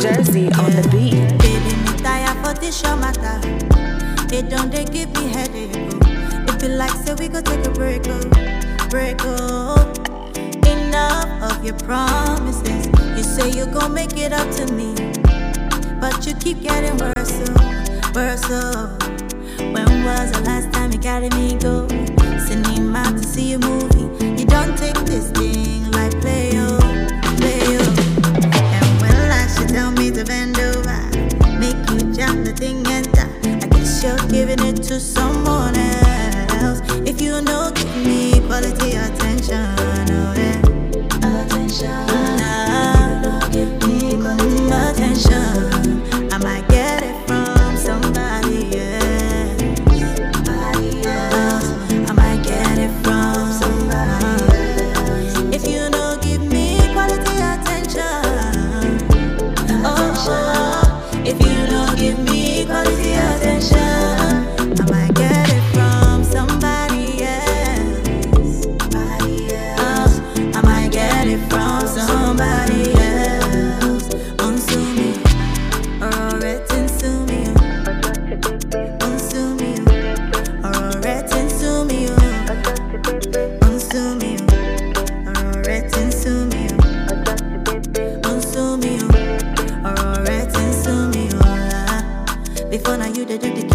Jersey on the beat. Baby, me tire for this your matter. It don't they give me headache. Oh. If you like, say we go take a break, Enough of your promises. You say you gon' make it up to me, but you keep getting worse, When was the last time you carried me go cinema to see a movie? You don't take this thing like play, And when last you tell me to bend over, make you jump the thing and die. I guess you're giving it to someone else. If you know, give me quality attention, oh yeah. Attention, give me quality attention. I might get it from somebody else. I might get it from somebody else. If you know, give me quality attention. Oh, if you don't give me quality attention, I might get it from somebody else. I might get it from somebody else. Unsue me, or written sue me. Unsue me, or written sue me. Unsue me, or written sue me. Unsue me, or written sue me. Before now you they do the